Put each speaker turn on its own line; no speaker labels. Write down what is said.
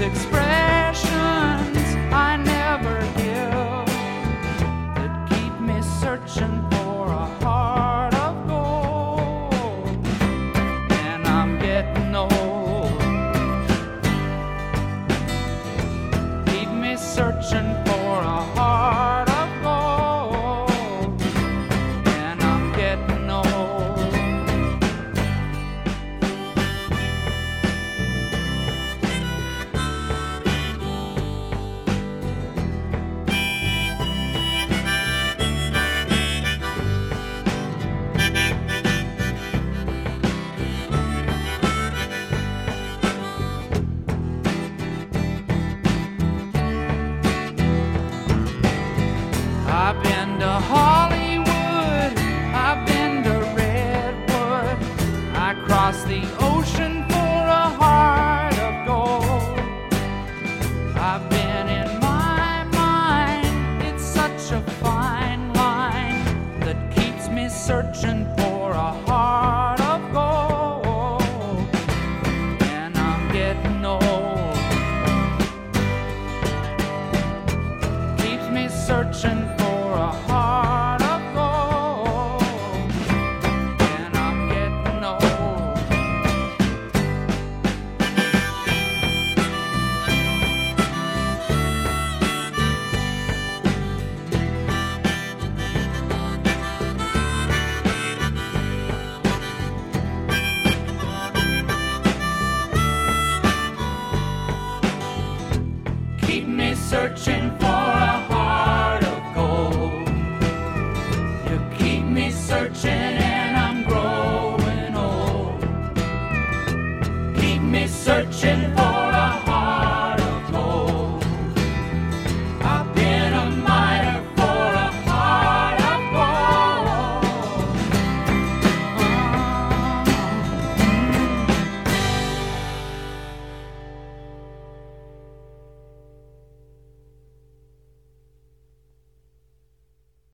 expressions I never give that keep me searching for a heart of gold. And I'm getting old. Keep me searching for a heart of gold. And I'm getting old. I've been to Hollywood, I've been to Redwood, I crossed the ocean for a heart of gold. I've been in my mind, it's such a fine line that keeps me searching for a heart of gold. And I'm getting old. Keeps me searching for a heart of gold. And I'm getting old. Keep me searching for a heart of gold. You keep me searching and I'm growing old. Keep me searching